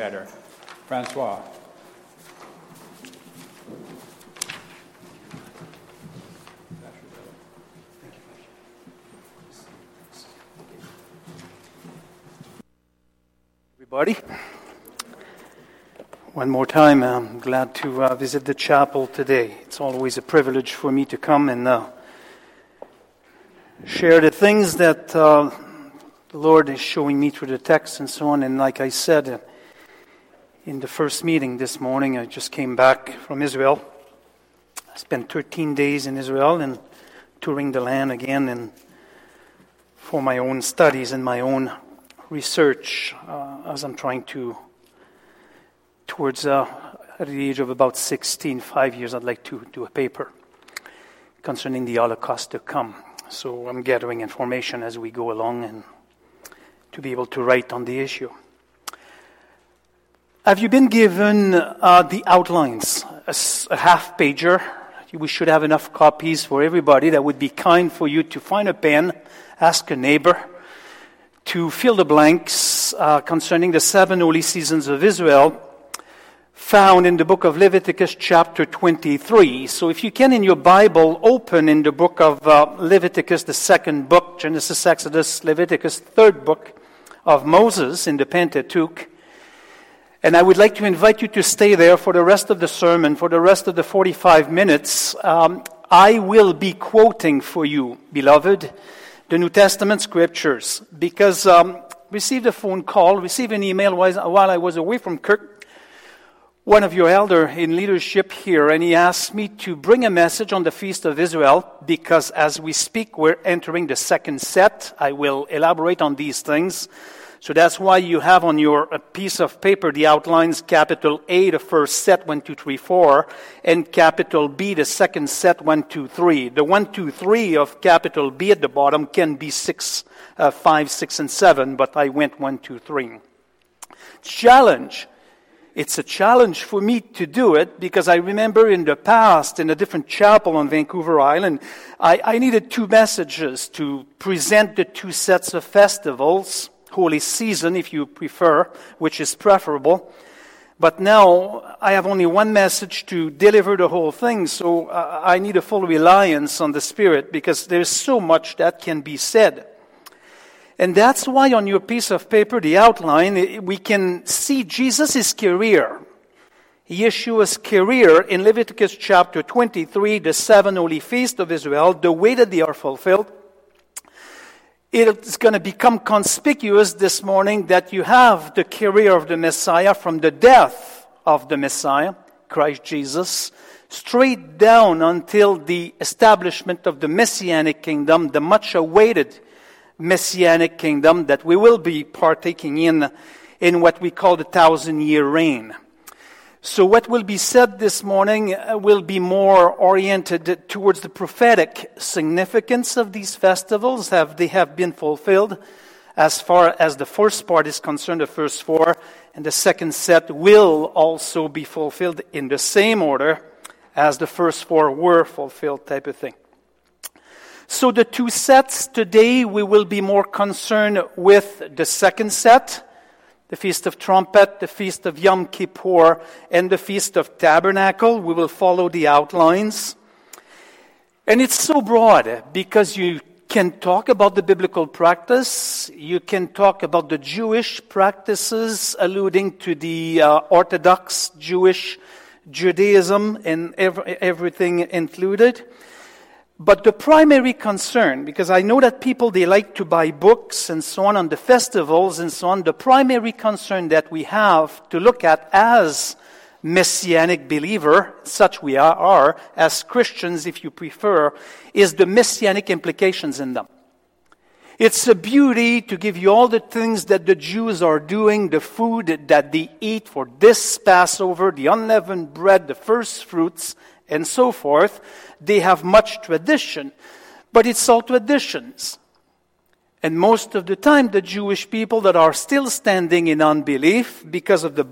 better. Francois. Everybody, one more time, I'm glad to visit the chapel today. It's always a privilege for me to come and share the things that the Lord is showing me through the text and so on. And like I said in the first meeting this morning, I just came back from Israel. I spent 13 days in Israel and touring the land again and for my own studies and my own research as I'm trying to, towards at the age of about 16, 5 years, I'd like to do a paper concerning the Holocaust to come. So I'm gathering information as we go along and to be able to write on the issue. Have you been given the outlines, a half-pager? We should have enough copies for everybody. That would be kind for you to find a pen, ask a neighbor, to fill the blanks concerning the 7 holy seasons of Israel found in the book of Leviticus chapter 23. So if you can in your Bible, open in the book of Leviticus, the second book, Genesis, Exodus, Leviticus, third book of Moses in the Pentateuch. And I would like to invite you to stay there for the rest of the sermon, for the rest of the 45 minutes. I will be quoting for you, beloved, the New Testament scriptures, because received a phone call, received an email while I was away from Kirk, one of your elder in leadership here, and he asked me to bring a message on the Feast of Israel, because as we speak, we're entering the second set. I will elaborate on these things. So that's why you have on your piece of paper the outlines, capital A, the first set, 1, 2, 3, 4, and capital B, the second set, 1, 2, 3. The 1, 2, 3 of capital B at the bottom can be 5, 6, and 7, but I went 1, 2, 3. Challenge. It's a challenge for me to do it because I remember in the past, in a different chapel on Vancouver Island, I needed 2 messages to present the 2 sets of festivals, holy season, if you prefer, which is preferable. But now I have only 1 message to deliver the whole thing, so I need a full reliance on the Spirit because there's so much that can be said. And that's why on your piece of paper, the outline, we can see Jesus' career. Yeshua's career in Leviticus chapter 23, the 7 holy feasts of Israel, the way that they are fulfilled. It's going to become conspicuous this morning that you have the career of the Messiah from the death of the Messiah, Christ Jesus, straight down until the establishment of the Messianic kingdom, the much-awaited Messianic kingdom that we will be partaking in what we call the 1,000-year reign. So what will be said this morning will be more oriented towards the prophetic significance of these festivals. They have been fulfilled as far as the first part is concerned, the first 4, and the second set will also be fulfilled in the same order as the first 4 were fulfilled, type of thing. So the 2 sets today, we will be more concerned with the second set, the Feast of Trumpet, the Feast of Yom Kippur, and the Feast of Tabernacle. We will follow the outlines. And it's so broad because you can talk about the biblical practice. You can talk about the Jewish practices alluding to the Orthodox Jewish Judaism and everything included. But the primary concern, because I know that people, they like to buy books and so on the festivals and so on, the primary concern that we have to look at as Messianic believer, such we are, as Christians if you prefer, is the Messianic implications in them. It's a beauty to give you all the things that the Jews are doing, the food that they eat for this Passover, the unleavened bread, the first fruits, and so forth. They have much tradition, but it's all traditions. And most of the time, the Jewish people that are still standing in unbelief because of the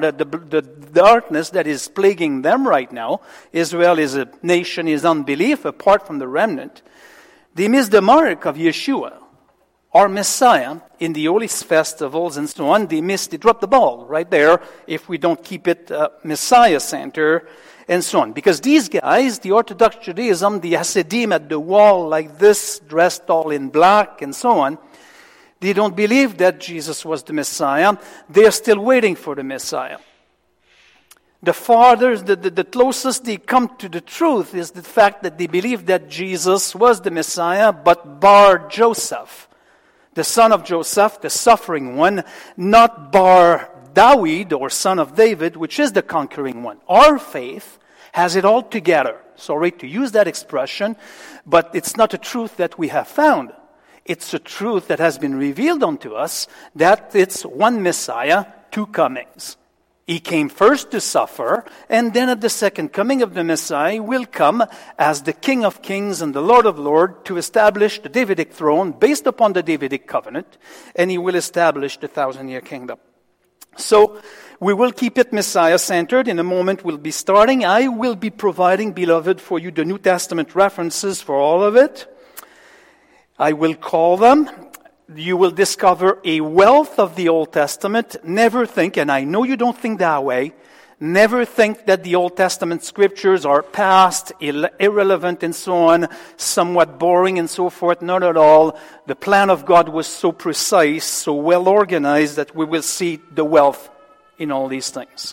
darkness that is plaguing them right now, Israel is a nation, is unbelief, apart from the remnant, they miss the mark of Yeshua. our Messiah in the holy festivals and so on, they drop the ball right there if we don't keep it Messiah center and so on. Because these guys, the Orthodox Judaism, the Hasidim at the wall like this, dressed all in black and so on, they don't believe that Jesus was the Messiah. They are still waiting for the Messiah. The farthest, the closest they come to the truth is the fact that they believe that Jesus was the Messiah, but bar Joseph, the son of Joseph, the suffering one, not bar David, or son of David, which is the conquering one. Our faith has it all together. Sorry to use that expression, but it's not a truth that we have found. It's a truth that has been revealed unto us, that it's one Messiah, two comings. He came first to suffer, and then at the second coming of the Messiah will come as the King of Kings and the Lord of Lords to establish the Davidic throne based upon the Davidic covenant, and he will establish the 1,000-year kingdom. So we will keep it Messiah-centered. In a moment we'll be starting. I will be providing, beloved, for you the New Testament references for all of it. I will call them. You will discover a wealth of the Old Testament. Never think, and I know you don't think that way, never think that the Old Testament scriptures are past, irrelevant, and so on, somewhat boring and so forth. Not at all. The plan of God was so precise, so well organized, that we will see the wealth in all these things.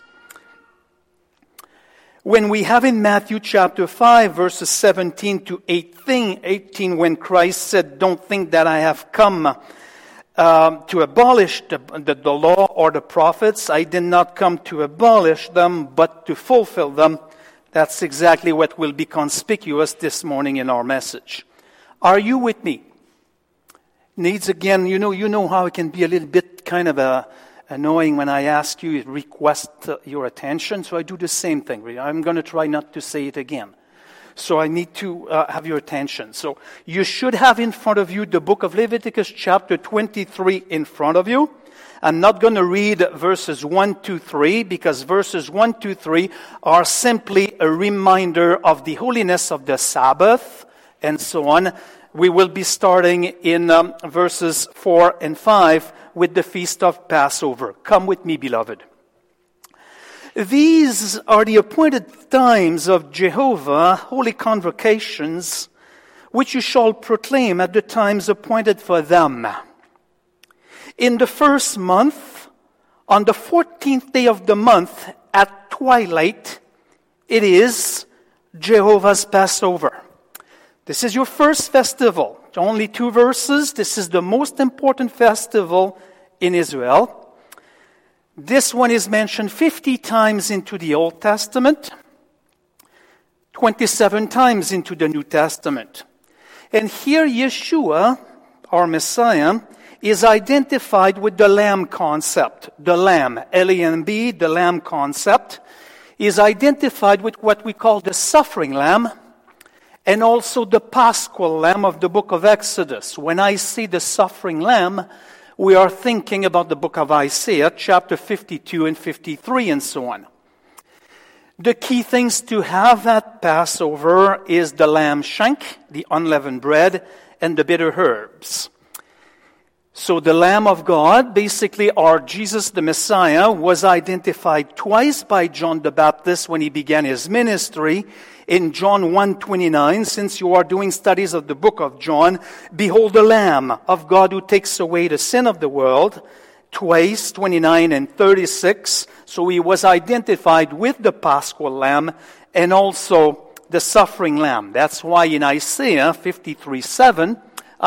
When we have in Matthew chapter 5, verses 17 to 18, when Christ said, "Don't think that I have come to abolish the law or the prophets. I did not come to abolish them, but to fulfill them." That's exactly what will be conspicuous this morning in our message. Are you with me? Needs again, you know how it can be a little bit kind of annoying when I ask you, request your attention. So I do the same thing. I'm going to try not to say it again. So I need to have your attention. So you should have in front of you the book of Leviticus chapter 23 in front of you. I'm not going to read verses 1 to 3 because verses 1 to 3 are simply a reminder of the holiness of the Sabbath and so on. We will be starting in verses 4 and 5 with the feast of Passover. Come with me, beloved. These are the appointed times of Jehovah, holy convocations, which you shall proclaim at the times appointed for them. In the first month, on the 14th day of the month, at twilight, it is Jehovah's Passover. This is your first festival. Only 2 verses. This is the most important festival in Israel. This one is mentioned 50 times into the Old Testament, 27 times into the New Testament. And here Yeshua, our Messiah, is identified with the lamb concept. The lamb, L-A-M-B, the lamb concept, is identified with what we call the suffering lamb, and also the Paschal lamb of the book of Exodus. When I see the suffering lamb, we are thinking about the book of Isaiah, chapter 52 and 53 and so on. The key things to have at Passover is the lamb shank, the unleavened bread, and the bitter herbs. So the Lamb of God, basically our Jesus the Messiah, was identified twice by John the Baptist when he began his ministry. In John 1:29, since you are doing studies of the book of John, behold the Lamb of God who takes away the sin of the world. Twice, 29 and 36. So he was identified with the Paschal Lamb and also the suffering Lamb. That's why in Isaiah 53:7,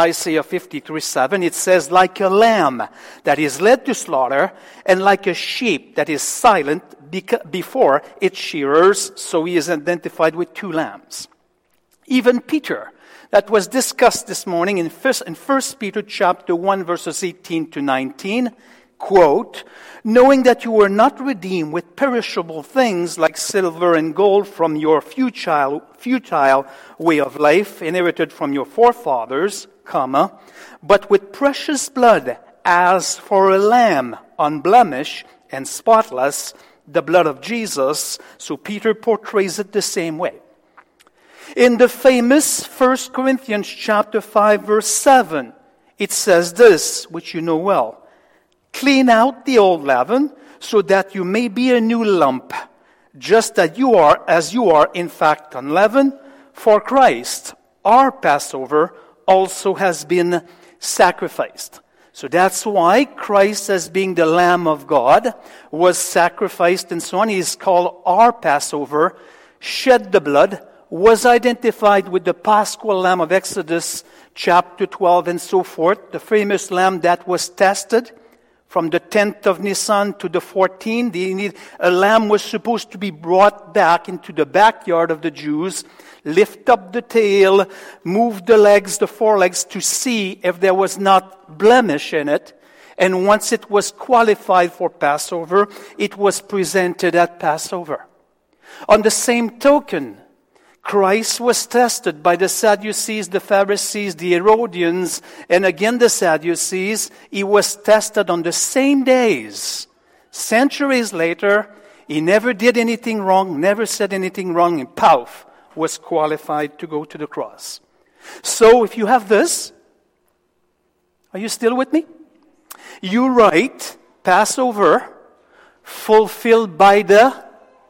it says, like a lamb that is led to slaughter, and like a sheep that is silent before its shearers. So he is identified with 2 lambs. Even Peter, that was discussed this morning in 1 Peter chapter 1, verses 18 to 19, quote, knowing that you were not redeemed with perishable things like silver and gold from your futile way of life, inherited from your forefathers, but with precious blood, as for a lamb, unblemished and spotless, the blood of Jesus. So Peter portrays it the same way. In the famous 1 Corinthians chapter 5, verse 7, it says this, which you know well. Clean out the old leaven, so that you may be a new lump, just as you are in fact unleavened. For Christ, our Passover, also has been sacrificed. So that's why Christ, as being the Lamb of God, was sacrificed and so on. He is called our Passover, shed the blood, was identified with the Paschal Lamb of Exodus chapter 12 and so forth, the famous lamb that was tested from the 10th of Nisan to the 14th. A lamb was supposed to be brought back into the backyard of the Jews, lift up the tail, move the legs, the forelegs, to see if there was not blemish in it. And once it was qualified for Passover, it was presented at Passover. On the same token, Christ was tested by the Sadducees, the Pharisees, the Herodians, and again the Sadducees. He was tested on the same days. Centuries later, he never did anything wrong, never said anything wrong, and poof, was qualified to go to the cross. So if you have this, are you still with me? You write Passover fulfilled by the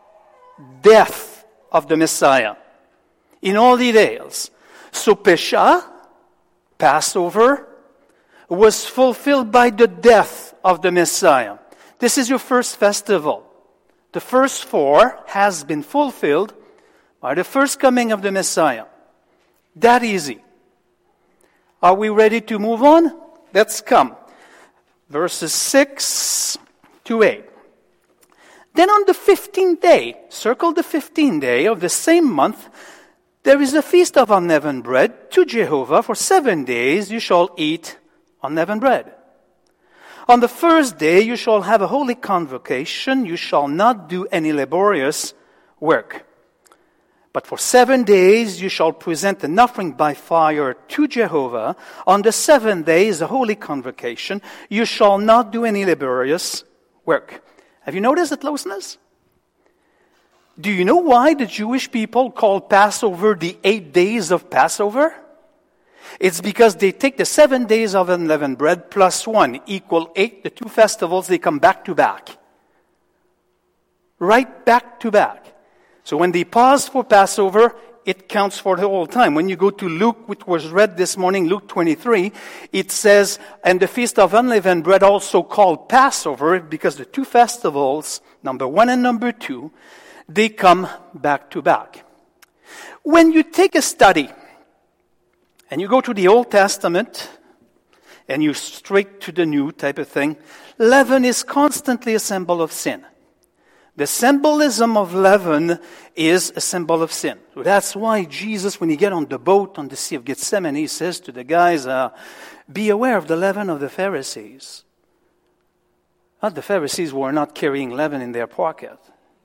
death of the Messiah. In all details. So Pesha, Passover, was fulfilled by the death of the Messiah. This is your first festival. The first four has been fulfilled by the first coming of the Messiah. That easy. Are we ready to move on? Let's come. Verses 6 to 8. Then on the 15th day, circle the 15th day of the same month, there is a feast of unleavened bread to Jehovah. For 7 days you shall eat unleavened bread. On the first day you shall have a holy convocation. You shall not do any laborious work. But for 7 days you shall present an offering by fire to Jehovah. On the 7th day is a holy convocation. You shall not do any laborious work. Have you noticed the closeness? Do you know why the Jewish people call Passover the 8 days of Passover? It's because they take the 7 days of unleavened bread plus 1 equal 8. The two festivals, they come back to back. Right back to back. So when they pause for Passover, it counts for the whole time. When you go to Luke, which was read this morning, Luke 23, it says, and the feast of unleavened bread also called Passover, because the two festivals, number 1 and number 2, they come back to back. When you take a study and you go to the Old Testament and you straight to the New type of thing, leaven is constantly a symbol of sin. The symbolism of leaven is a symbol of sin. So that's why Jesus, when he get on the boat on the Sea of Gethsemane, he says to the guys, be aware of the leaven of the Pharisees. Not the Pharisees were not carrying leaven in their pocket.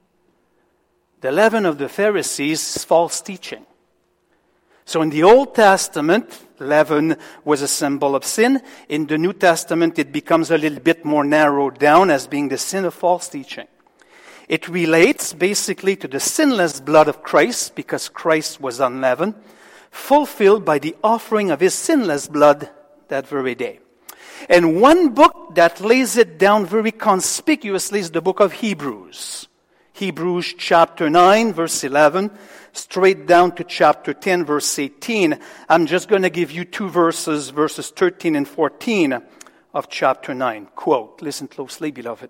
The leaven of the Pharisees is false teaching. So in the Old Testament, leaven was a symbol of sin. In the New Testament, it becomes a little bit more narrowed down as being the sin of false teaching. It relates basically to the sinless blood of Christ, because Christ was unleavened, fulfilled by the offering of his sinless blood that very day. And one book that lays it down very conspicuously is the book of Hebrews. Hebrews chapter 9, verse 11, straight down to chapter 10, verse 18. I'm just going to give you two verses, verses 13 and 14 of chapter 9. Quote, listen closely, beloved.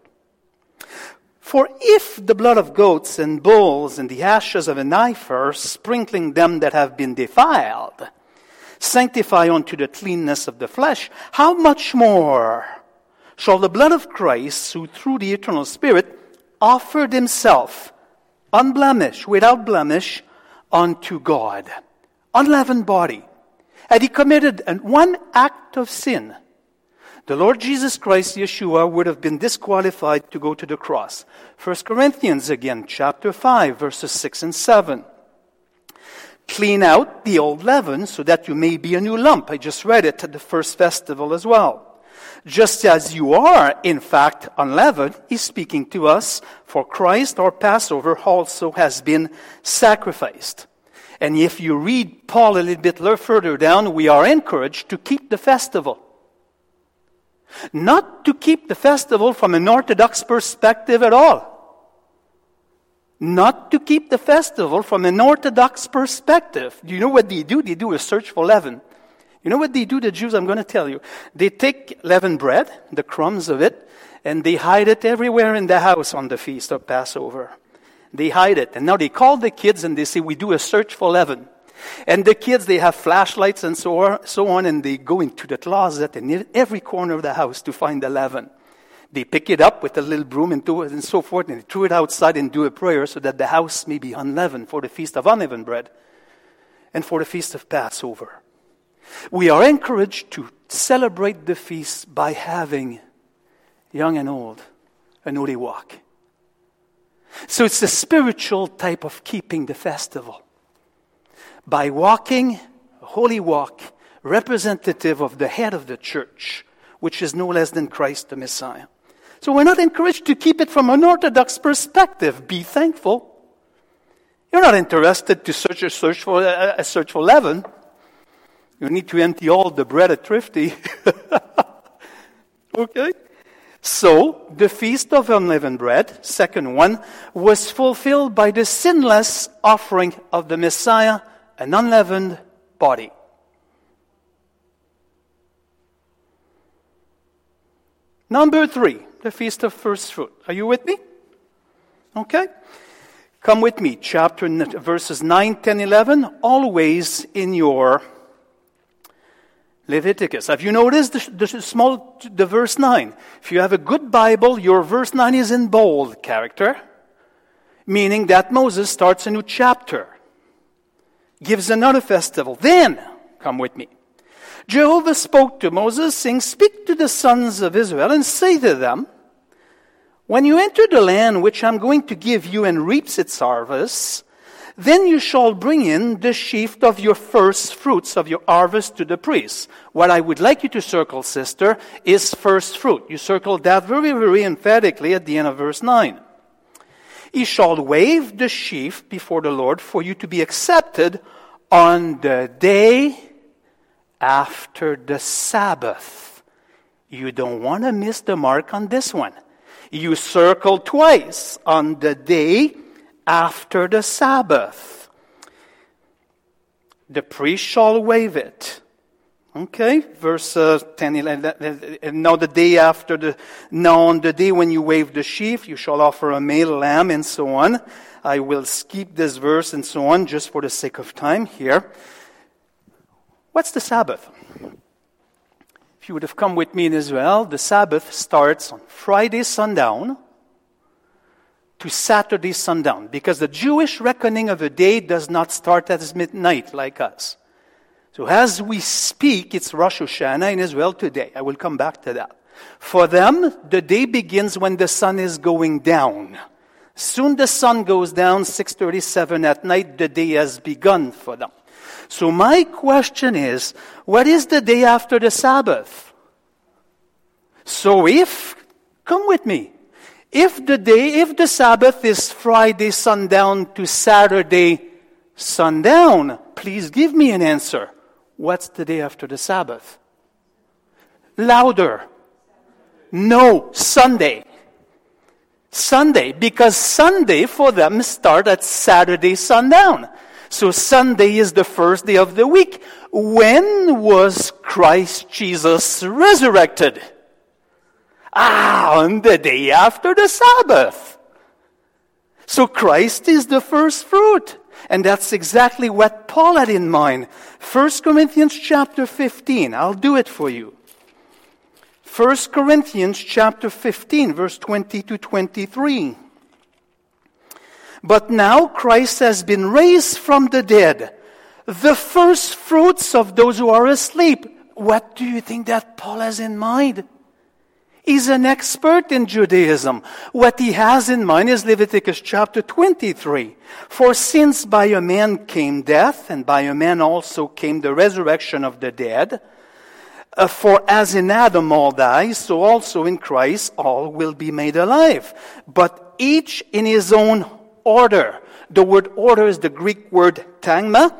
For if the blood of goats and bulls and the ashes of an heifer, sprinkling them that have been defiled, sanctify unto the cleanness of the flesh, how much more shall the blood of Christ, who through the eternal Spirit offered himself unblemished, without blemish, unto God. Unleavened body. Had he committed one act of sin, the Lord Jesus Christ, Yeshua, would have been disqualified to go to the cross. 1 Corinthians again, chapter 5, verses 6 and 7. Clean out the old leaven so that you may be a new lump. I just read it at the first festival as well. Just as you are, in fact, unleavened, he's speaking to us, for Christ, our Passover, also has been sacrificed. And if you read Paul a little bit further down, we are encouraged to keep the festival. Not to keep the festival from an Orthodox perspective at all. Not to keep the festival from an Orthodox perspective. Do you know what they do? They do a search for leaven. You know what they do, the Jews? I'm going to tell you. They take leavened bread, the crumbs of it, and they hide it everywhere in the house on the feast of Passover. They hide it. And now they call the kids and they say, we do a search for leaven. And the kids, they have flashlights and so on, and they go into the closet and in every corner of the house to find the leaven. They pick it up with a little broom and so forth, and they throw it outside and do a prayer so that the house may be unleavened for the feast of unleavened bread and for the feast of Passover. We are encouraged to celebrate the feast by having, young and old, an holy walk. So it's a spiritual type of keeping the festival. By walking, a holy walk, representative of the head of the church, which is no less than Christ the Messiah. So we're not encouraged to keep it from an Orthodox perspective. Be thankful. You're not interested to search for leaven. You need to empty all the bread at Thrifty. Okay? So, the Feast of Unleavened Bread, second one, was fulfilled by the sinless offering of the Messiah, an unleavened body. Number 3, the Feast of First Fruit. Are you with me? Okay? Come with me, verses 9, 10, 11, always in your Leviticus. Have you noticed the verse 9? If you have a good Bible, your verse 9 is in bold character, meaning that Moses starts a new chapter, gives another festival. Then, come with me. Jehovah spoke to Moses, saying, speak to the sons of Israel and say to them, when you enter the land which I'm going to give you and reaps its harvest, then you shall bring in the sheaf of your first fruits of your harvest to the priest. What I would like you to circle, sister, is first fruit. You circle that very, very emphatically at the end of verse 9. He shall wave the sheaf before the Lord for you to be accepted on the day after the Sabbath. You don't want to miss the mark on this one. You circle twice on the day after the Sabbath. The priest shall wave it. Okay, verse 10, 11. Now on the day when you wave the sheaf, you shall offer a male lamb and so on. I will skip this verse and so on just for the sake of time here. What's the Sabbath? If you would have come with me in Israel, the Sabbath starts on Friday sundown to Saturday sundown, because the Jewish reckoning of a day does not start at midnight like us. So as we speak, it's Rosh Hashanah in Israel today. I will come back to that. For them, the day begins when the sun is going down. Soon the sun goes down, 6:37 at night, the day has begun for them. So my question is, what is the day after the Sabbath? So come with me, if the Sabbath is Friday sundown to Saturday sundown, please give me an answer. What's the day after the Sabbath? Louder. No, Sunday. Sunday, because Sunday for them start at Saturday sundown. So Sunday is the first day of the week. When was Christ Jesus resurrected? On the day after the Sabbath. So Christ is the first fruit. And that's exactly what Paul had in mind. 1 Corinthians chapter 15. I'll do it for you. 1 Corinthians chapter 15, verse 20 to 23. But now Christ has been raised from the dead, the first fruits of those who are asleep. What do you think that Paul has in mind? He's an expert in Judaism. What he has in mind is Leviticus chapter 23. For since by a man came death, and by a man also came the resurrection of the dead, for as in Adam all die, so also in Christ all will be made alive. But each in his own order. The word order is the Greek word tagma.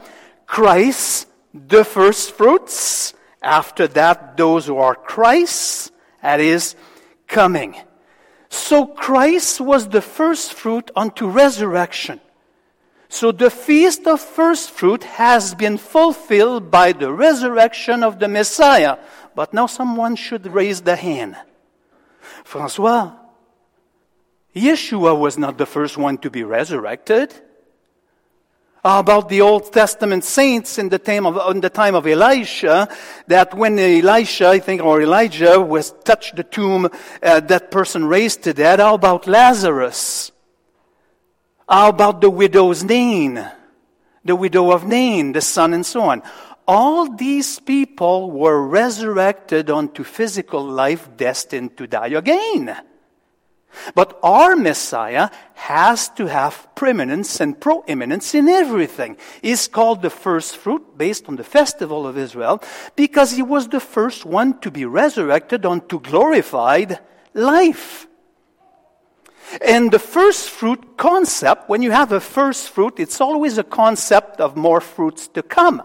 Christ, the first fruits. After that, those who are Christ's. at his coming. So Christ was the first fruit unto resurrection. So the feast of first fruit has been fulfilled by the resurrection of the Messiah. But now someone should raise the hand. François, Yeshua was not the first one to be resurrected. How about the Old Testament saints in the time of Elisha, that when Elijah was touched the tomb, that person raised to dead? How about Lazarus? How about the widow of Nain, the son, and so on? All these people were resurrected unto physical life, destined to die again. But our Messiah has to have preeminence and proeminence in everything. He's called the first fruit based on the festival of Israel because he was the first one to be resurrected unto glorified life. And the first fruit concept, when you have a first fruit, it's always a concept of more fruits to come.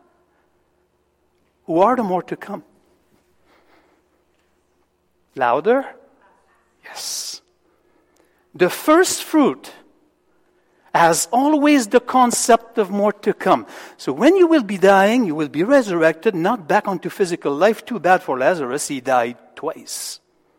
Who are the more to come? Louder? Yes. The first fruit has always the concept of more to come. So when you will be dying, you will be resurrected, not back onto physical life. Too bad for Lazarus, he died twice.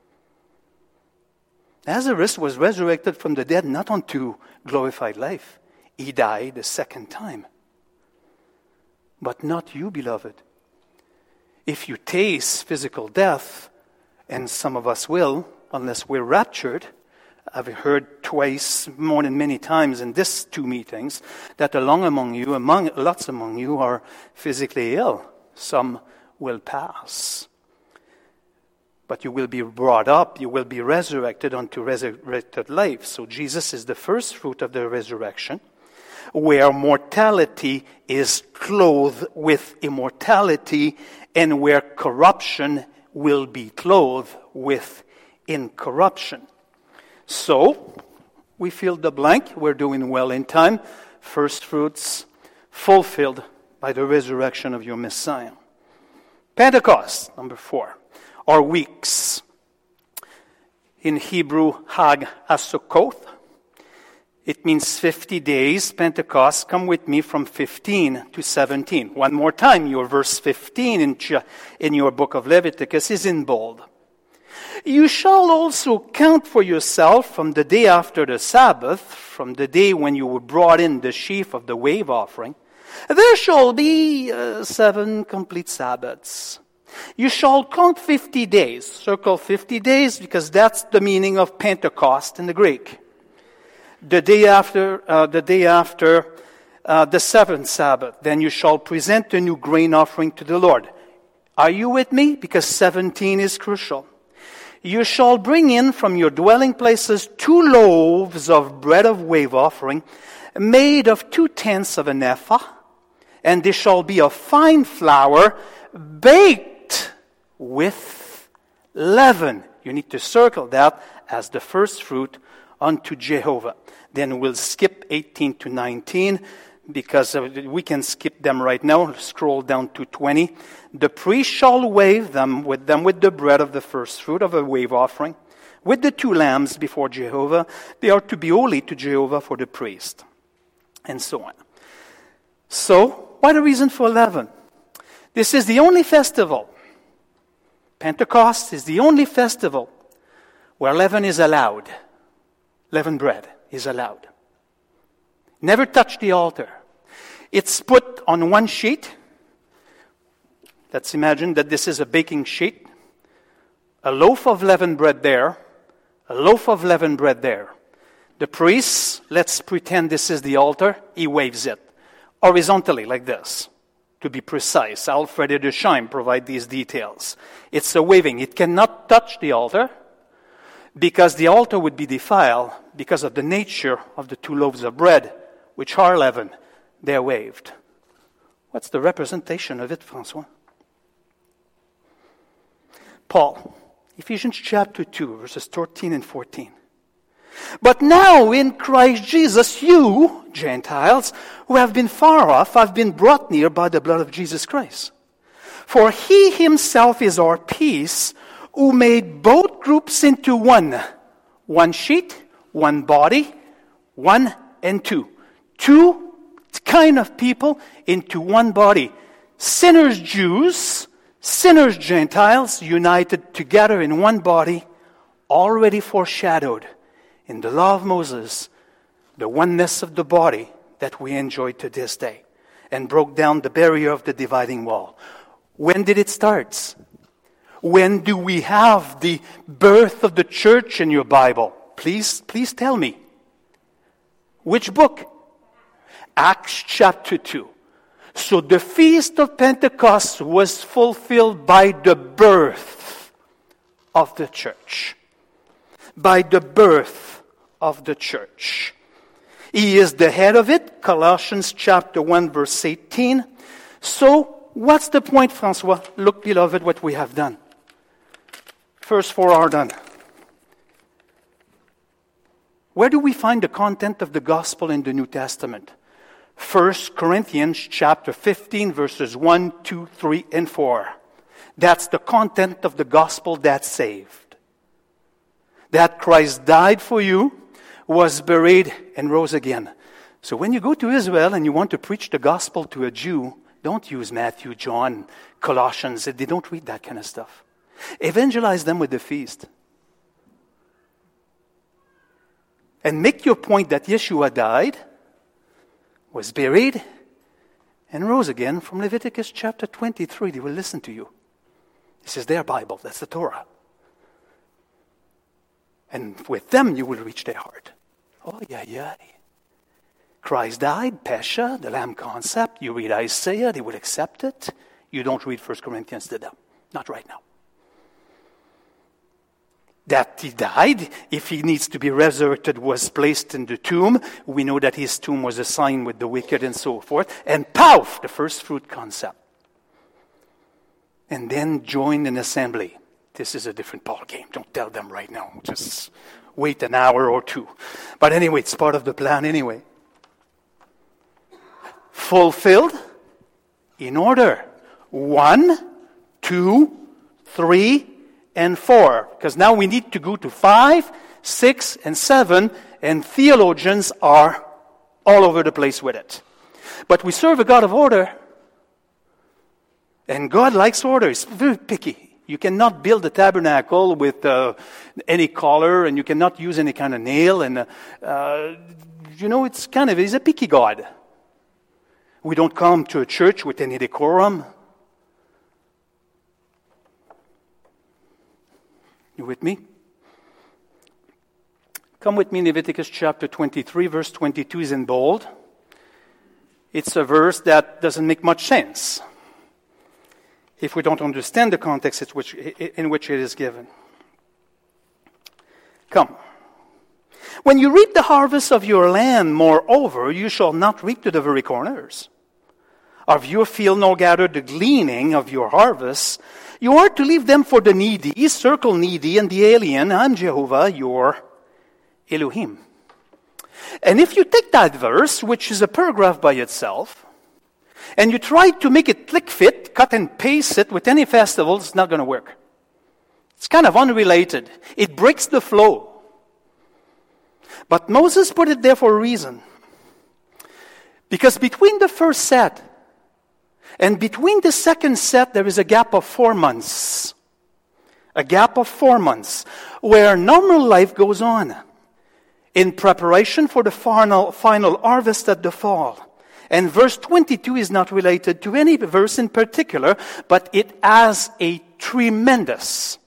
Lazarus was resurrected from the dead, not unto glorified life. He died a second time. But not you, beloved. If you taste physical death, and some of us will, unless we're raptured, I've heard twice, more than many times in these two meetings, that lots among you are physically ill. Some will pass. But you will be brought up, you will be resurrected unto resurrected life. So Jesus is the first fruit of the resurrection, where mortality is clothed with immortality, and where corruption will be clothed with incorruption. So, we fill the blank. We're doing well in time. First fruits fulfilled by the resurrection of your Messiah. Pentecost, number 4, or weeks. In Hebrew, Hag HaSukkoth. It means 50 days. Pentecost, come with me from 15 to 17. One more time, your verse 15 in your book of Leviticus is in bold. You shall also count for yourself from the day after the Sabbath, from the day when you were brought in the sheaf of the wave offering. There shall be 7 complete Sabbaths. You shall count 50 days. Circle 50 days because that's the meaning of Pentecost in the Greek. The day after the 7th Sabbath, then you shall present a new grain offering to the Lord. Are you with me? Because 17 is crucial. You shall bring in from your dwelling places 2 loaves of bread of wave offering, made of 2/10 of an ephah, and they shall be of fine flour, baked with leaven. You need to circle that as the first fruit unto Jehovah. Then we'll skip 18 to 19, because we can skip them right now. Scroll down to 20. The priest shall wave them with the bread of the first fruit of a wave offering, with the 2 lambs before Jehovah. They are to be holy to Jehovah for the priest, and so on. So, what a reason for leaven? This is the only festival. Pentecost is the only festival where leaven is allowed. Leavened bread is allowed. Never touch the altar. It's put on one sheet. Let's imagine that this is a baking sheet. A loaf of leavened bread there. A loaf of leavened bread there. The priest, let's pretend this is the altar. He waves it horizontally like this. To be precise, Alfred de Scheim provide these details. It's a waving. It cannot touch the altar, because the altar would be defiled because of the nature of the 2 loaves of bread, which are leavened. They're waved. What's the representation of it, François? Paul, Ephesians chapter 2, verses 13 and 14. But now in Christ Jesus, you, Gentiles, who have been far off, have been brought near by the blood of Jesus Christ. For he himself is our peace, who made both groups into one. One sheet, one body, one and two. Two kind of people into one body. Sinners Jews, sinners Gentiles, united together in one body, already foreshadowed in the law of Moses, the oneness of the body that we enjoy to this day, and broke down the barrier of the dividing wall. When did it start? When do we have the birth of the church in your Bible? Please tell me. Which book? Acts chapter 2. So the Feast of Pentecost was fulfilled by the birth of the church. By the birth of the church. He is the head of it, Colossians chapter 1 verse 18. So, what's the point, François? Look, beloved, what we have done. First four are done. Where do we find the content of the gospel in the New Testament? 1 Corinthians chapter 15 verses 1, 2, 3, and 4. That's the content of the gospel that saved. That Christ died for you, was buried, and rose again. So when you go to Israel and you want to preach the gospel to a Jew, don't use Matthew, John, Colossians. They don't read that kind of stuff. Evangelize them with the feast. And make your point that Yeshua died, was buried, and rose again from Leviticus chapter 23. They will listen to you. This is their Bible. That's the Torah. And with them you will reach their heart. Oh, yeah. Christ died, Pesha, the Lamb concept. You read Isaiah, they will accept it. You don't read 1 Corinthians to them. Not right now. That he died, if he needs to be resurrected, was placed in the tomb. We know that his tomb was a sign with the wicked and so forth. And poof, the first fruit concept. And then join an assembly. This is a different ball game. Don't tell them right now. Just wait an hour or two. But anyway, it's part of the plan anyway. Fulfilled in order. 1, 2, 3, and 4. Because now we need to go to 5, 6, and 7. And theologians are all over the place with it. But we serve a God of order. And God likes order. He's very picky. You cannot build a tabernacle with any collar, and you cannot use any kind of nail. And, he's a picky God. We don't come to a church with any decorum. You with me? Come with me in Leviticus chapter 23, verse 22 is in bold. It's a verse that doesn't make much sense if we don't understand the context in which it is given. Come. When you reap the harvest of your land, moreover, you shall not reap to the very corners of your field, nor gather the gleaning of your harvest. You are to leave them for the needy, circle needy, and the alien. I'm Jehovah, your Elohim. And if you take that verse, which is a paragraph by itself, and you try to make it click fit, cut and paste it with any festival, it's not going to work. It's kind of unrelated. It breaks the flow. But Moses put it there for a reason. Because between the first set and between the second set, there is a gap of 4 months. A gap of 4 months where normal life goes on in preparation for the final harvest at the fall. And verse 22 is not related to any verse in particular, but it has a tremendous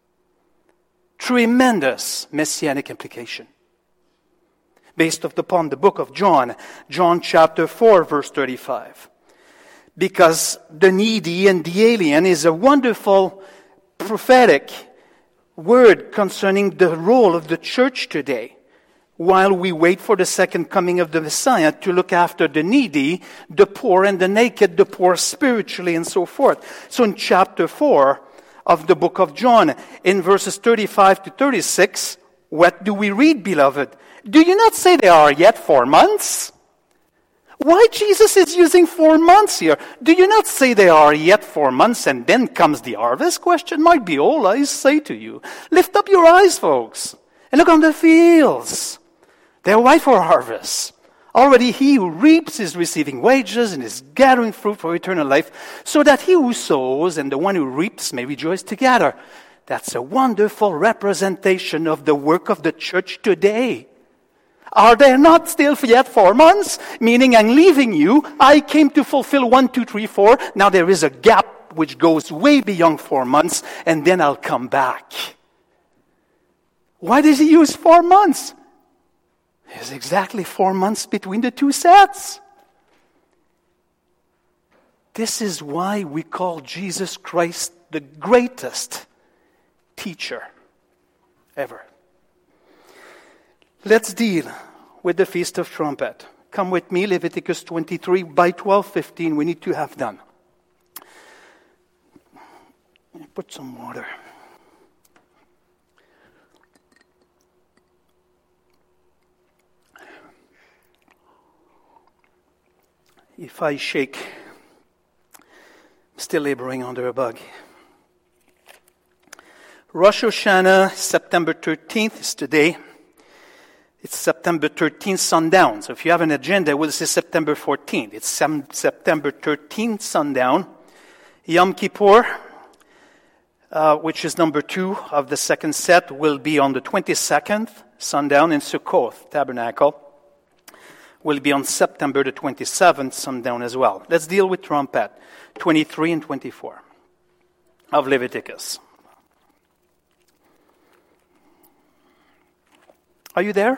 messianic implication. Based upon the book of John chapter 4, verse 35. Because the needy and the alien is a wonderful prophetic word concerning the role of the church today. While we wait for the second coming of the Messiah to look after the needy, the poor and the naked, the poor spiritually and so forth. So in chapter 4 of the book of John, in verses 35 to 36, what do we read, beloved? Do you not say there are yet 4 months? Why Jesus is using 4 months here? Do you not say there are yet 4 months and then comes the harvest? Question might be all I say to you. Lift up your eyes, folks, and look on the fields. They're white for harvest. Already he who reaps is receiving wages and is gathering fruit for eternal life, so that he who sows and the one who reaps may rejoice together. That's a wonderful representation of the work of the church today. Are there not still yet 4 months? Meaning I'm leaving you. I came to fulfill 1, 2, 3, 4. Now there is a gap which goes way beyond 4 months, and then I'll come back. Why does he use 4 months? There's exactly 4 months between the two sets. This is why we call Jesus Christ the greatest teacher ever. Let's deal with the Feast of Trumpet. Come with me, Leviticus 23. By 12:15, we need to have done. Put some water. If I shake, I'm still laboring under a bug. Rosh Hashanah, September 13th is today. It's September 13th sundown. So if you have an agenda, we'll say September 14th. It's September 13th sundown. Yom Kippur, which is number 2 of the second set, will be on the 22nd sundown, in Sukkot Tabernacle will be on September the 27th sundown as well. Let's deal with trumpet, 23 and 24 of Leviticus. Are you there?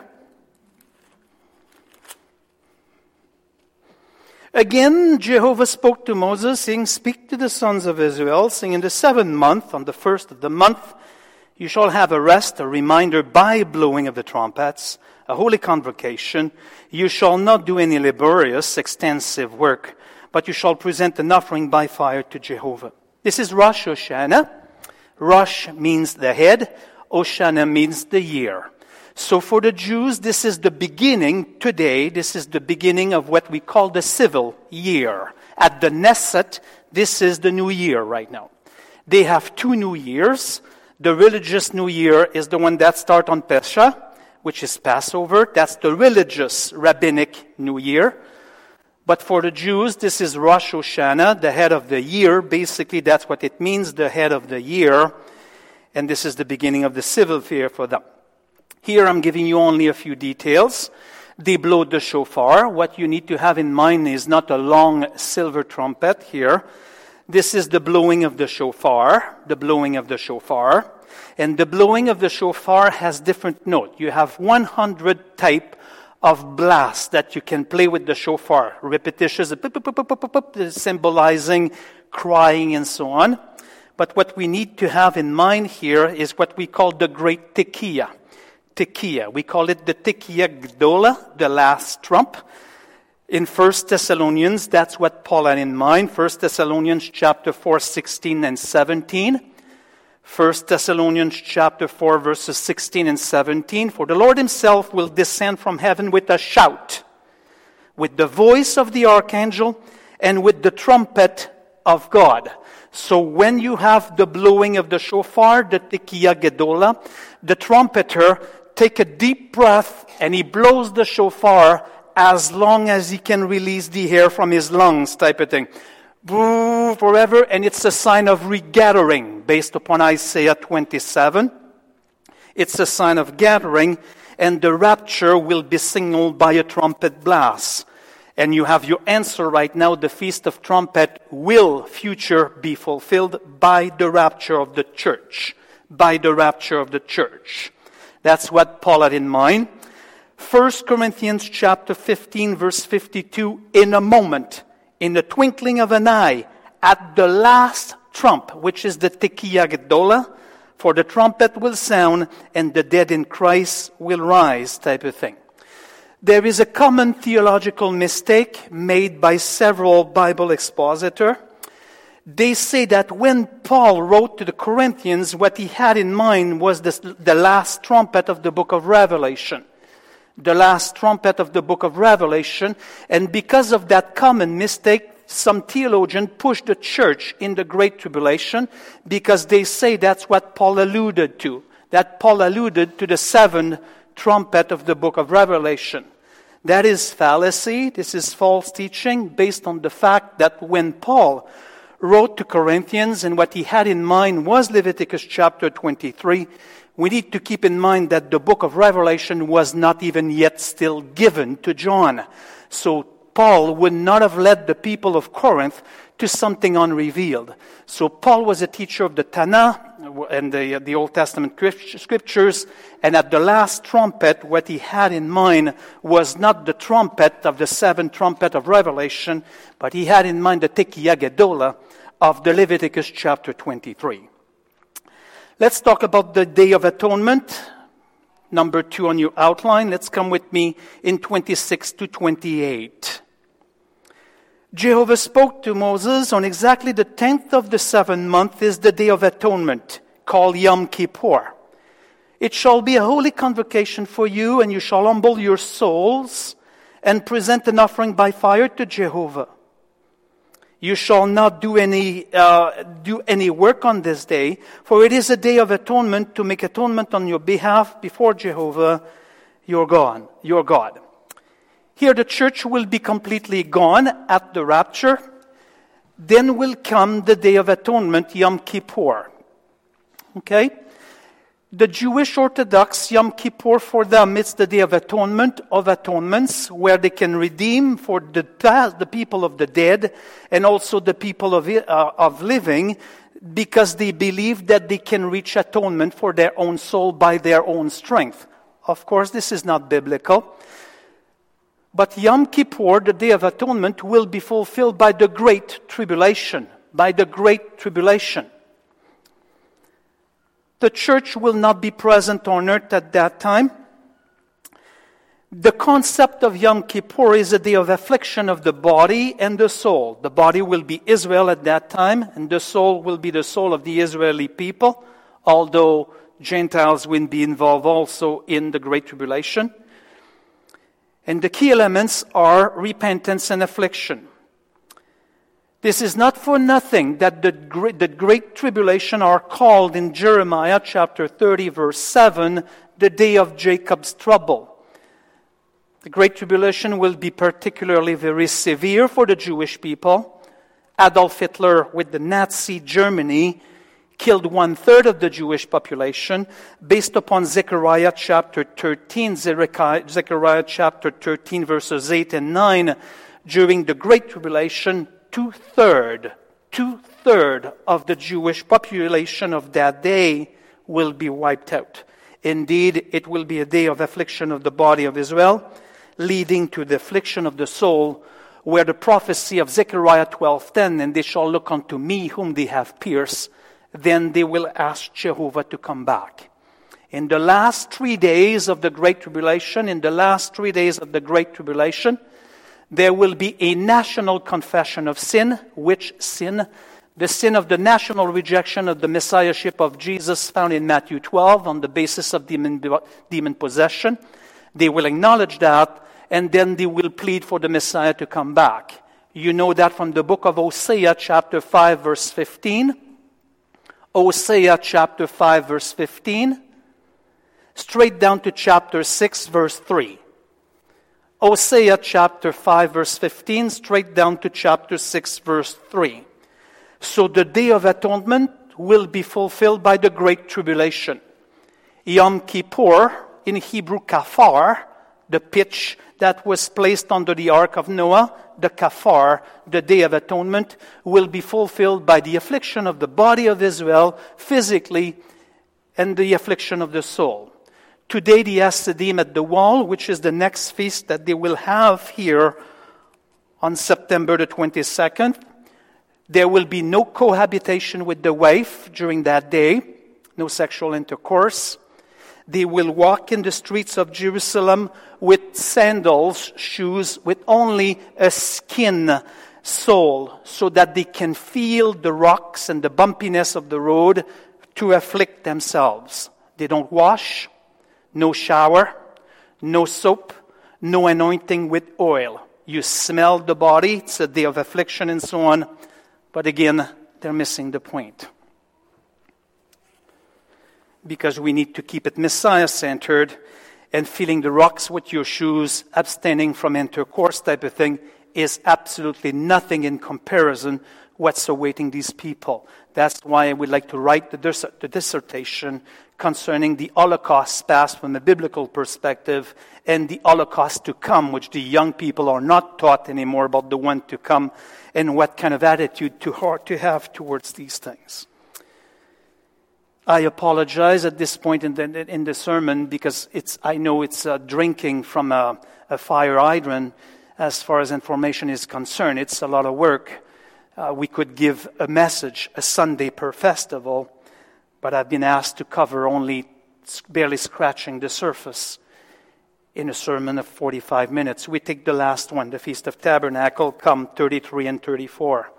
Again, Jehovah spoke to Moses, saying, "Speak to the sons of Israel, saying, in the 7th month, on the 1st of the month, you shall have a rest, a reminder by blowing of the trumpets, a holy convocation. You shall not do any laborious, extensive work, but you shall present an offering by fire to Jehovah." This is Rosh Hashanah. Rosh means the head. Hoshana means the year. So for the Jews, this is the beginning today. This is the beginning of what we call the civil year. At the Knesset, this is the new year right now. They have 2 new years. The religious new year is the one that starts on Pesach, which is Passover. That's the religious rabbinic new year. But for the Jews, this is Rosh Hashanah, the head of the year. Basically, that's what it means, the head of the year. And this is the beginning of the civil year for them. Here I'm giving you only a few details. They blow the shofar. What you need to have in mind is not a long silver trumpet here. This is the blowing of the shofar. The blowing of the shofar. And the blowing of the shofar has different notes. You have 100 type of blasts that you can play with the shofar. Repetitious, symbolizing crying and so on. But what we need to have in mind here is what we call the great tekiah. Tekiah. We call it the Tekiah Gdola, the last trump. In 1 Thessalonians, that's what Paul had in mind. 1 Thessalonians chapter 4, 16 and 17. 1 Thessalonians chapter 4, verses 16 and 17. "For the Lord himself will descend from heaven with a shout, with the voice of the archangel, and with the trumpet of God." So when you have the blowing of the shofar, the Tekiah Gedola, the trumpeter take a deep breath and he blows the shofar as long as he can release the air from his lungs, type of thing. Boo, forever, and it's a sign of regathering based upon Isaiah 27. It's a sign of gathering, and the rapture will be signaled by a trumpet blast. And you have your answer right now. The Feast of Trumpet will future be fulfilled by the rapture of the church. By the rapture of the church. That's what Paul had in mind. 1 Corinthians chapter 15, verse 52, "In a moment, in the twinkling of an eye, at the last trump," which is the Tekiah Gedola, "for the trumpet will sound, and the dead in Christ will rise," type of thing. There is a common theological mistake made by several Bible expositors. They say that when Paul wrote to the Corinthians, what he had in mind was the last trumpet of the book of Revelation. the last trumpet of the book of Revelation. And because of that common mistake, some theologians push the church in the Great Tribulation because they say that's what Paul alluded to. That Paul alluded to the seventh trumpet of the book of Revelation. That is fallacy. This is false teaching based on the fact that when Paul wrote to Corinthians and what he had in mind was Leviticus chapter 23, we need to keep in mind that the book of Revelation was not even yet still given to John. So Paul would not have led the people of Corinth to something unrevealed. So Paul was a teacher of the Tanakh and the Old Testament scriptures, and at the last trumpet, what he had in mind was not the trumpet of the seventh trumpet of Revelation, but he had in mind the Tekiah Gedolah of the Leviticus chapter 23. Let's talk about the Day of Atonement, number 2 on your outline. Let's come with me in 26 to 28. Jehovah spoke to Moses on exactly the 10th of the 7th month is the Day of Atonement, called Yom Kippur. It shall be a holy convocation for you, and you shall humble your souls and present an offering by fire to Jehovah. You shall not do any work on this day, for it is a day of atonement to make atonement on your behalf before Jehovah, your God. Here the church will be completely gone at the rapture. Then will come the Day of Atonement, Yom Kippur. Okay? The Jewish Orthodox Yom Kippur, for them, it's the Day of Atonement, of atonements, where they can redeem for the past, the people of the dead, and also the people of living, because they believe that they can reach atonement for their own soul by their own strength. Of course, this is not biblical. But Yom Kippur, the Day of Atonement, will be fulfilled by the Great Tribulation. By the Great Tribulation. The church will not be present on earth at that time. The concept of Yom Kippur is a day of affliction of the body and the soul. The body will be Israel at that time, and the soul will be the soul of the Israeli people, although Gentiles will be involved also in the Great Tribulation. And the key elements are repentance and affliction. This is not for nothing that the Great Tribulation are called in Jeremiah chapter 30 verse 7, the day of Jacob's trouble. The Great Tribulation will be particularly very severe for the Jewish people. Adolf Hitler with the Nazi Germany killed 1/3 of the Jewish population based upon Zechariah chapter 13. Zechariah chapter 13 verses 8 and 9. During the Great Tribulation, two-thirds of the Jewish population of that day will be wiped out. Indeed, it will be a day of affliction of the body of Israel, leading to the affliction of the soul, where the prophecy of Zechariah 12:10, and they shall look unto me whom they have pierced, then they will ask Jehovah to come back. In the last 3 days of the Great Tribulation, there will be a national confession of sin. Which sin? The sin of the national rejection of the messiahship of Jesus found in Matthew 12 on the basis of demon possession. They will acknowledge that, and then they will plead for the Messiah to come back. You know that from the book of Hosea chapter 5 verse 15. Hosea chapter 5 verse 15. Straight down to chapter 6 verse 3. Hosea chapter 5 verse 15, straight down to chapter 6 verse 3. So the Day of Atonement will be fulfilled by the Great Tribulation. Yom Kippur, in Hebrew kafar, the pitch that was placed under the Ark of Noah, the kafar, the Day of Atonement, will be fulfilled by the affliction of the body of Israel physically and the affliction of the soul. Today, the Hasidim at the Wall, which is the next feast that they will have here on September the 22nd, there will be no cohabitation with the wife during that day, no sexual intercourse. They will walk in the streets of Jerusalem with sandals, shoes, with only a skin sole, so that they can feel the rocks and the bumpiness of the road to afflict themselves. They don't wash. No shower, no soap, no anointing with oil. You smell the body, it's a day of affliction and so on. But again, they're missing the point. Because we need to keep it Messiah-centered, and filling the rocks with your shoes, abstaining from intercourse type of thing, is absolutely nothing in comparison what's awaiting these people. That's why I would like to write the dissertation concerning the Holocaust past from a biblical perspective and the Holocaust to come, which the young people are not taught anymore about the one to come, and what kind of attitude to have towards these things. I apologize at this point in the sermon because I know it's drinking from a fire hydrant as far as information is concerned. It's a lot of work. We could give a message a Sunday per festival, but I've been asked to cover only barely scratching the surface in a sermon of 45 minutes. We take the last one, the Feast of Tabernacle, come 33 and 34.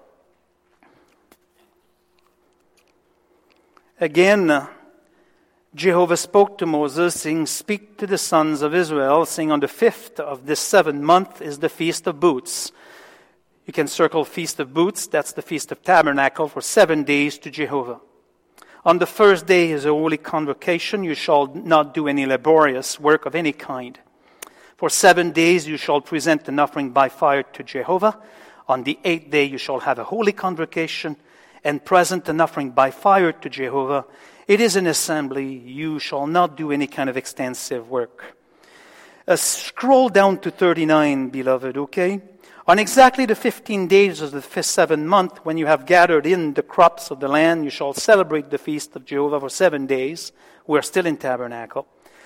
Again, Jehovah spoke to Moses, saying, "Speak to the sons of Israel, saying, on the 5th of this 7th month is the Feast of Booths." You can circle Feast of Booths, that's the Feast of Tabernacle, for 7 days to Jehovah. On the first day is a holy convocation. You shall not do any laborious work of any kind. For 7 days you shall present an offering by fire to Jehovah. On the 8th day you shall have a holy convocation and present an offering by fire to Jehovah. It is an assembly. You shall not do any kind of extensive work. Scroll down to 39, beloved, okay? On exactly the 15 days of the 7th month, when you have gathered in the crops of the land, you shall celebrate the feast of Jehovah for 7 days. We're still in tabernacle.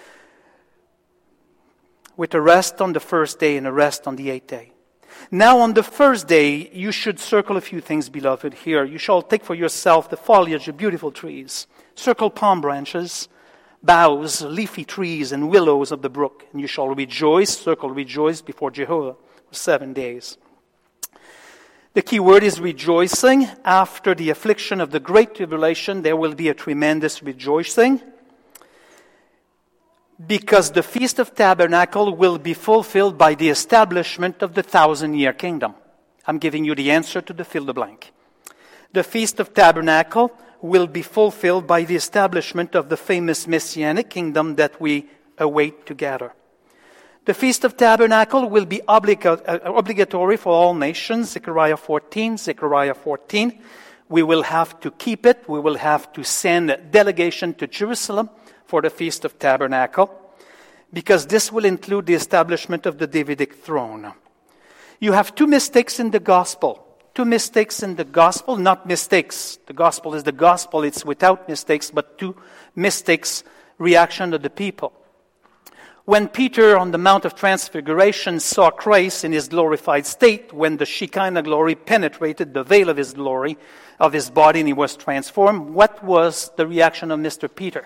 With a rest on the first day and a rest on the 8th day. Now on the first day, you should circle a few things, beloved, here. You shall take for yourself the foliage of beautiful trees. Circle palm branches, boughs, leafy trees, and willows of the brook. And you shall rejoice, circle rejoice before Jehovah for 7 days. The key word is rejoicing. After the affliction of the great tribulation, there will be a tremendous rejoicing. Because the Feast of Tabernacle will be fulfilled by the establishment of the 1,000-year kingdom. I'm giving you the answer to the fill the blank. The Feast of Tabernacle will be fulfilled by the establishment of the famous Messianic kingdom that we await together. The Feast of Tabernacle will be obligatory for all nations, Zechariah 14. We will have to keep it. We will have to send a delegation to Jerusalem for the Feast of Tabernacle, because this will include the establishment of the Davidic throne. You have two mistakes in the gospel. Two mistakes in the gospel, not mistakes. The gospel is the gospel, it's without mistakes, but two mistakes, reaction of the people. When Peter on the Mount of Transfiguration saw Christ in his glorified state, when the Shekinah glory penetrated the veil of his glory, of his body, and he was transformed, what was the reaction of Mr. Peter?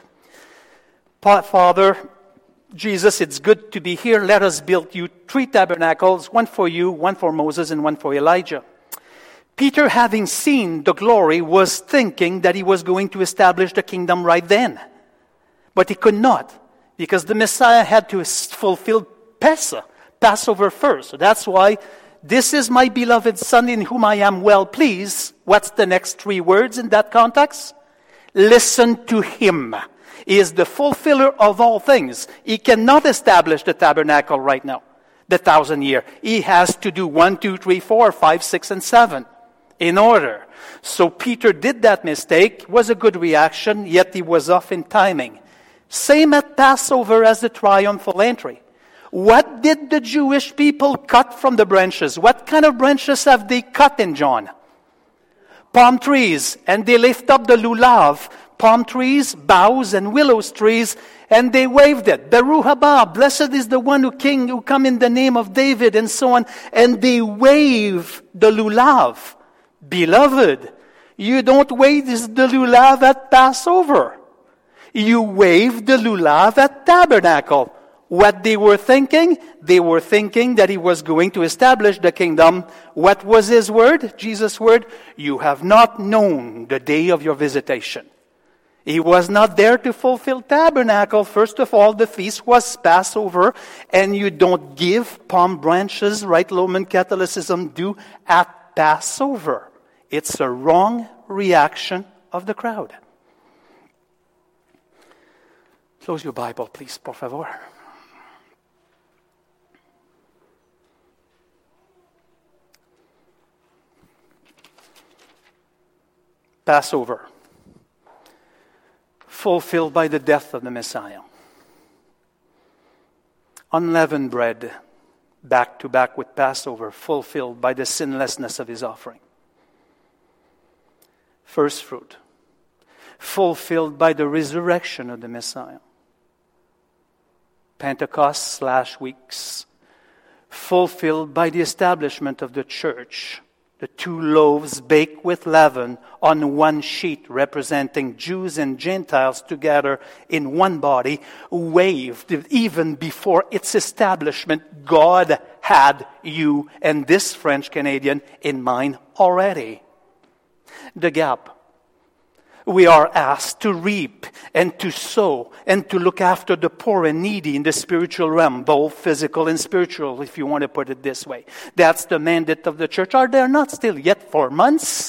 Father, Jesus, it's good to be here. Let us build you 3 tabernacles, one for you, one for Moses, and one for Elijah. Peter, having seen the glory, was thinking that he was going to establish the kingdom right then. But he could not, because the Messiah had to fulfill Passover first. So that's why, this is my beloved Son in whom I am well pleased. What's the next 3 words in that context? Listen to him. He is the fulfiller of all things. He cannot establish the tabernacle right now, the 1,000-year. He has to do 1, 2, 3, 4, 5, 6, and 7 in order. So Peter did that mistake, was a good reaction, yet he was off in timing. Same at Passover as the triumphal entry. What did the Jewish people cut from the branches? What kind of branches have they cut in John? Palm trees, and they lift up the lulav. Palm trees, boughs, and willows trees, and they waved it. Baruch haba, blessed is the one who come in the name of David, and so on. And they wave the lulav. Beloved, you don't wave the lulav at Passover. You wave the lulav at tabernacle. What they were thinking? They were thinking that he was going to establish the kingdom. What was his word? Jesus' word? You have not known the day of your visitation. He was not there to fulfill tabernacle. First of all, the feast was Passover, and you don't give palm branches, right? Roman Catholicism do at Passover. It's a wrong reaction of the crowd. Close your Bible, please, por favor. Passover, fulfilled by the death of the Messiah. Unleavened bread, back to back with Passover, fulfilled by the sinlessness of his offering. First fruit, fulfilled by the resurrection of the Messiah. Pentecost/weeks, fulfilled by the establishment of the church. The 2 loaves baked with leaven on one sheet, representing Jews and Gentiles together in one body, waved even before its establishment. God had you and this French Canadian in mind already. The gap. We are asked to reap and to sow and to look after the poor and needy in the spiritual realm, both physical and spiritual, if you want to put it this way. That's the mandate of the church. Are there not still yet 4 months?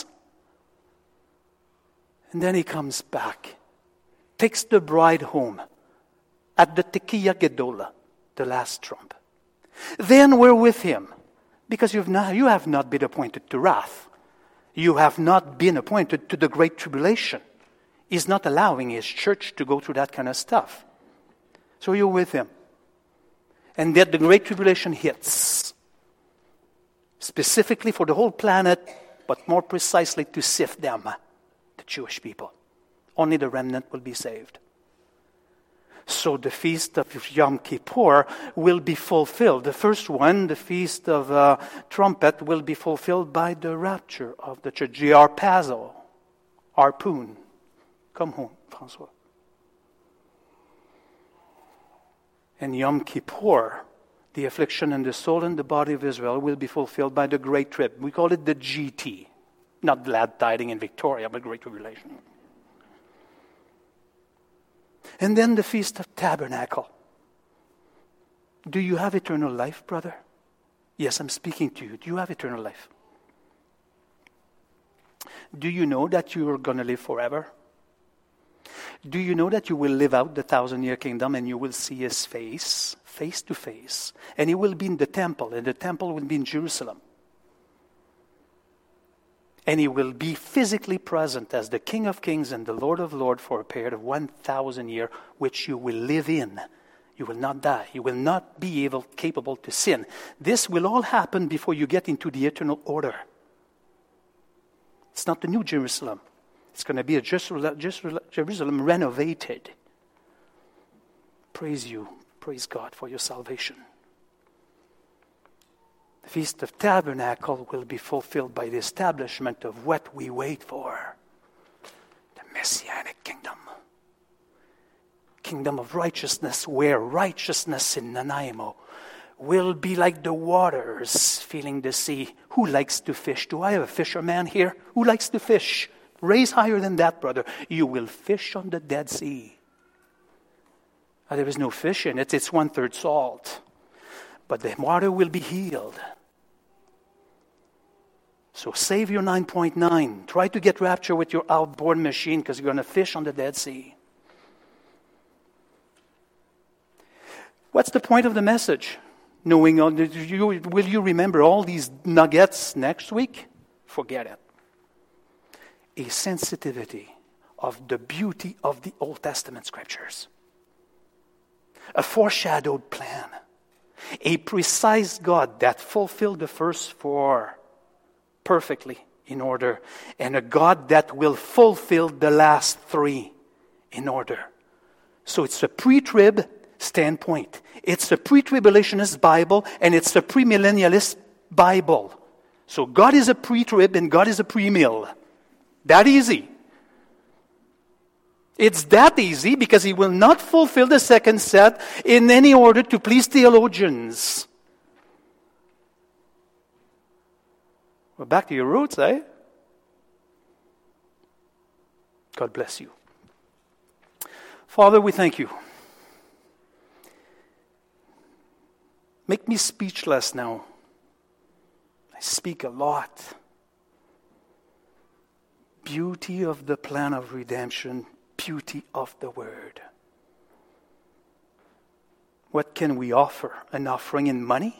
And then he comes back, takes the bride home at the Tekiah Gedolah, the last trump. Then we're with him, because you have not been appointed to wrath. You have not been appointed to the Great Tribulation. He's not allowing his church to go through that kind of stuff. So you're with him. And then the Great Tribulation hits. Specifically for the whole planet, but more precisely to sift them, the Jewish people. Only the remnant will be saved. So the feast of Yom Kippur will be fulfilled. The first one, the feast of trumpet, will be fulfilled by the rapture of the church. The harpazo, harpoon. Come home, François. And Yom Kippur, the affliction in the soul and the body of Israel, will be fulfilled by the Great Trib. We call it the GT. Not glad tiding in Victoria, but Great Tribulation. And then the Feast of Tabernacle. Do you have eternal life, brother? Yes, I'm speaking to you. Do you have eternal life? Do you know that you are going to live forever? Do you know that you will live out the 1,000-year kingdom and you will see his face to face? And he will be in the temple, and the temple will be in Jerusalem. And he will be physically present as the King of Kings and the Lord of Lords for a period of 1,000 years, which you will live in. You will not die. You will not be capable to sin. This will all happen before you get into the eternal order. It's not the New Jerusalem. It's going to be a Jerusalem renovated. Praise you. Praise God for your salvation. The Feast of Tabernacle will be fulfilled by the establishment of what we wait for. The Messianic kingdom. Kingdom of righteousness, where righteousness in Nanaimo will be like the waters filling the sea. Who likes to fish? Do I have a fisherman here? Who likes to fish? Raise higher than that, brother. You will fish on the Dead Sea. There is no fish in it. It's 1/3 salt. But the water will be healed. So save your 9.9. Try to get rapture with your outboard machine, because you're going to fish on the Dead Sea. What's the point of the message? Will you remember all these nuggets next week? Forget it. A sensitivity of the beauty of the Old Testament scriptures. A foreshadowed plan. A precise God that fulfilled the first 4 perfectly in order. And a God that will fulfill the last 3 in order. So it's a pre-trib standpoint. It's a pre-tribulationist Bible, and it's a premillennialist Bible. So God is a pre-trib and God is a pre-mill. That easy. It's that easy because he will not fulfill the second set in any order to please theologians. Well, back to your roots, eh? God bless you. Father, we thank you. Make me speechless now. I speak a lot. Beauty of the plan of redemption, beauty of the word. What can we offer? An offering in money?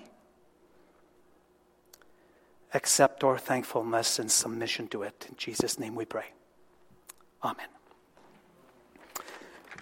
Accept our thankfulness and submission to it. In Jesus' name we pray. Amen.